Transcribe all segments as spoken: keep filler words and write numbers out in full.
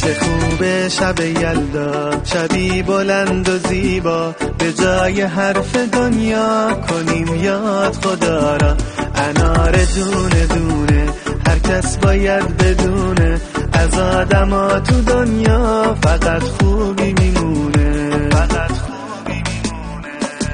چه خوبه شب یلدا، شبی بلند و زیبا، به جای حرف دنیا کنیم یاد خدا را. انار دونه دونه هر کس باید بدونه، از آدما تو دنیا فقط خوبی میمونه، فقط خوبی میمونه.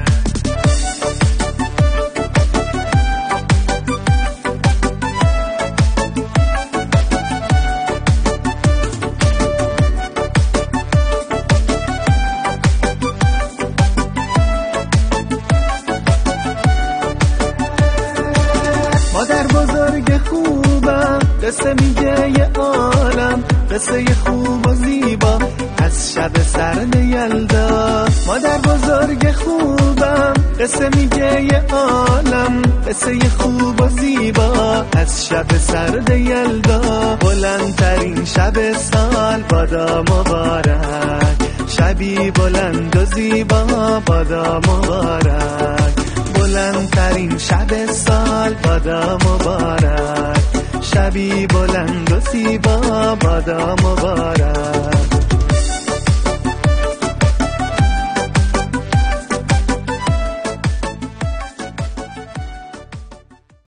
مادر بزرگ خوبم، قصه میگه یه عالم، قصه خوب و زیبا از شب سرد یلدا. مادر بزرگ خوبم، قصه میگه یه عالم، قصه خوب و زیبا از شب سرد یلدا. بلندترین شب سال بادا مبارک، شبی بلند و زیبا بادا مبارک. بلندترین شب سال بادا مبارک، شبی بلند و زیبا بادا مبارک.